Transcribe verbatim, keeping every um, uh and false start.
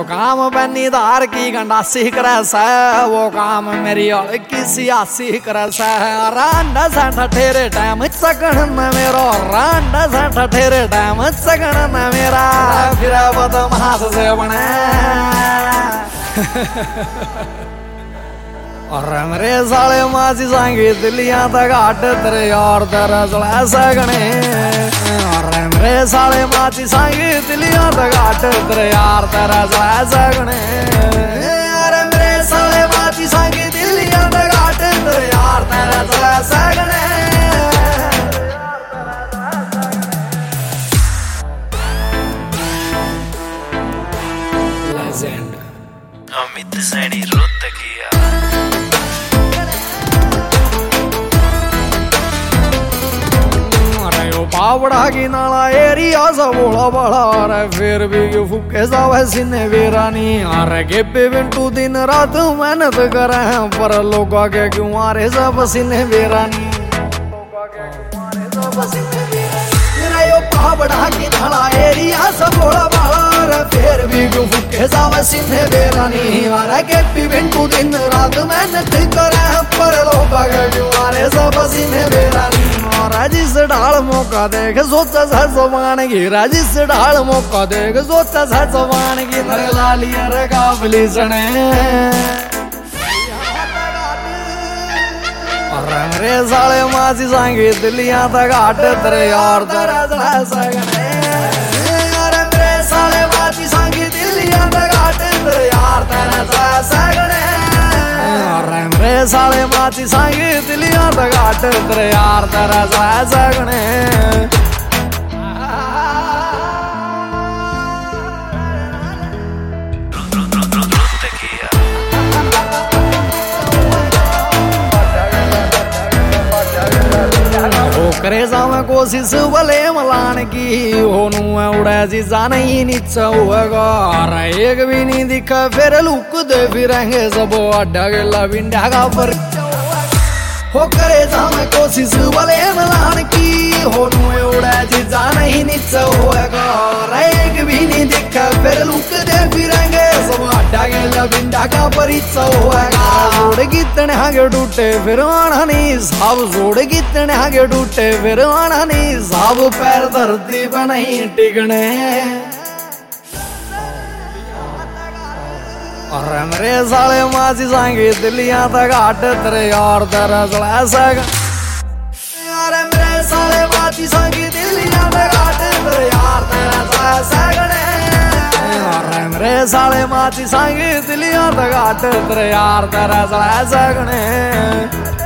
जो काम बनी धार की गंडासी करे से वो काम मेरी और किसी आसी करे से रांडा सा ठठेरे टाइम सकन न मेरो रांडा सा ठठेरे टाइम सकन न मेरा फिर बदमाश से बने और मेरे साले मासी सांगी दिलियां तक घाट तेरे यार तेरा चला सकने और मेरे साले मासी सांगी दिलियां तक घाट तेरे यार तेरा चला सकने और मेरे साले मासी सांगी दिलियां तक घाट तेरे यार तेरा चला सकने लेजेंड अमित सैनी रोहतकिया पावड़ा की नाला एरिया सा बोला बड़ा अरे फिर भी क्यों फुके सा वैसी ने वीरानी अरे के पे बिंटू दिन रात मेहनत करे हैं पर लोग आगे क्यों मारे सब पसीने वीरानी पावड़ा की नाला एरिया सा बोला बड़ा अरे फिर भी क्यों फुके सा वैसी ने वीरानी अरे के पे बिंटू दिन रात मेहनत करे हैं पर लोग आगे क्यों मारे सब पसीने वीरानी जिस ढाल मौका देख सोचा सा जवान की जिस ढाल मौका देख सोचा सा जवान की नर लालिया रे काबली सने और मेरे साले मासी सांगी दिलियां तक घाट तेरे यार तेरा चढ़ा सकने और मेरे साले मासी सांगी दिलियां तक घाट तेरे यार तेरा चढ़ा सकने मेरे साले माची सांगी दिलियां तक घाट तेरे यार तेरा चला सकने करे जावे कोशिश भले मलान की होनू उड़ा जीजा नहीं नीचा हुएगा एक भी नहीं दिखा फिर लुक दे फिरेंगे सब अड्डा गेला बिंडा का पर हो करे जावे कोशिश भले मलान की होनू उड़ा जीजा नहीं नीचा हुएगा एक भी नहीं दिखा फिर लुक दे फिरेंगे सब अड्डा गेला बिंडा का परिचय होएगा जोड़ कितने आगे टूटे फिर आना नहीं साब जोड़ कितने आगे टूटे फिर आना नहीं साब पैर धरती पर नहीं टिकने और मेरे साले मासी सांगी दिलियां तक घाट तेरे यार तेरा चला सक यार मेरे साले मासी सांगी दिलियां तक घाट तेरे यार तेरा चला सकने मेरे साले माची सांगी दिलियां तक घाट तेरे यार तेरा चला सकने।